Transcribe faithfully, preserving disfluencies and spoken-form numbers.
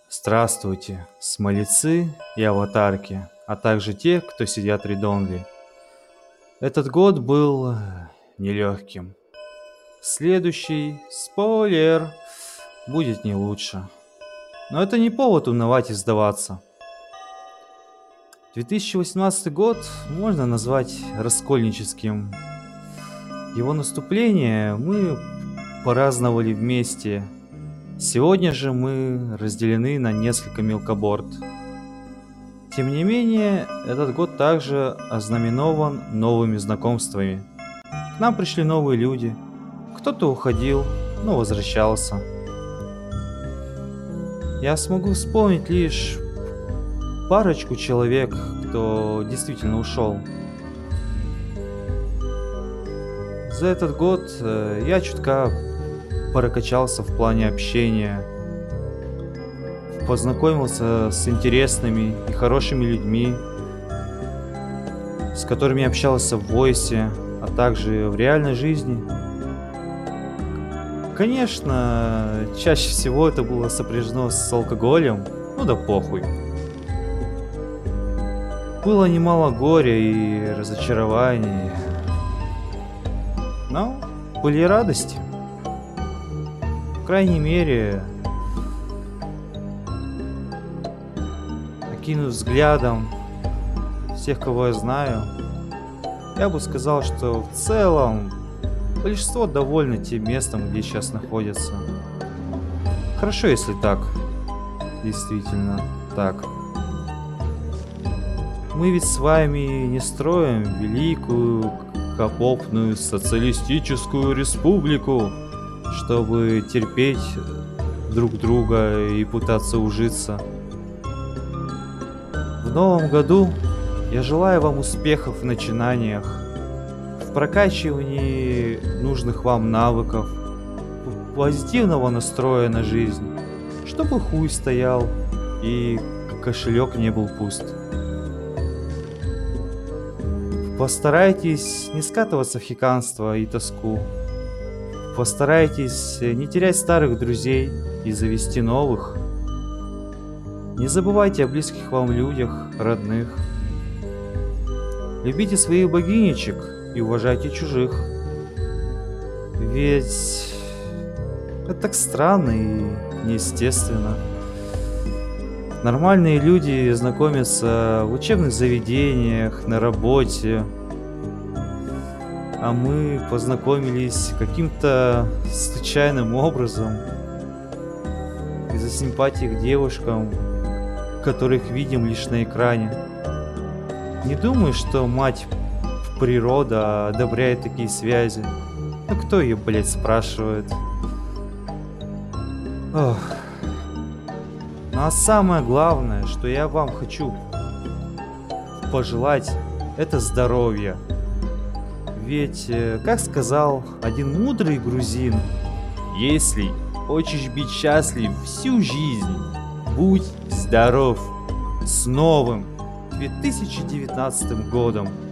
Здравствуйте, смолецы и аватарки, а также те, кто сидят редонли. Этот год был э, нелегким. Следующий, спойлер, будет не лучше. Но это не повод унывать и сдаваться. две тысячи восемнадцатый год можно назвать раскольническим. Его наступление мы праздновали вместе. Сегодня же мы разделены на несколько мелкоборд. Тем не менее, этот год также ознаменован новыми знакомствами. К нам пришли новые люди. Кто-то уходил, но возвращался. Я смогу вспомнить лишь парочку человек, кто действительно ушел. За этот год э, я чутка прокачался в плане общения, познакомился с интересными и хорошими людьми, с которыми общался в войсе, а также в реальной жизни. Конечно, чаще всего это было сопряжено с алкоголем, ну да похуй. Было немало горя и разочарований, но были и радости. По крайней мере, окинув взглядом всех, кого я знаю, я бы сказал, что в целом большинство довольны тем местом, где сейчас находятся. Хорошо, если так. Действительно так. Мы ведь с вами не строим великую капопную социалистическую республику, чтобы терпеть друг друга и пытаться ужиться. В новом году я желаю вам успехов в начинаниях, в прокачивании нужных вам навыков, позитивного настроя на жизнь, чтобы хуй стоял и кошелек не был пуст. Постарайтесь не скатываться в хиканство и тоску. Постарайтесь не терять старых друзей и завести новых. Не забывайте о близких вам людях, родных. Любите своих богинечек и уважайте чужих. Ведь это так странно и неестественно. Нормальные люди знакомятся в учебных заведениях, на работе. А мы познакомились каким-то случайным образом из-за симпатии к девушкам, которых видим лишь на экране. Не думаю, что мать природа одобряет такие связи. Ну кто ее, блядь, спрашивает? Ох. Ну а самое главное, что я вам хочу пожелать, это здоровья. Ведь, как сказал один мудрый грузин, если хочешь быть счастлив всю жизнь, будь здоров. С новым две тысячи девятнадцатым годом!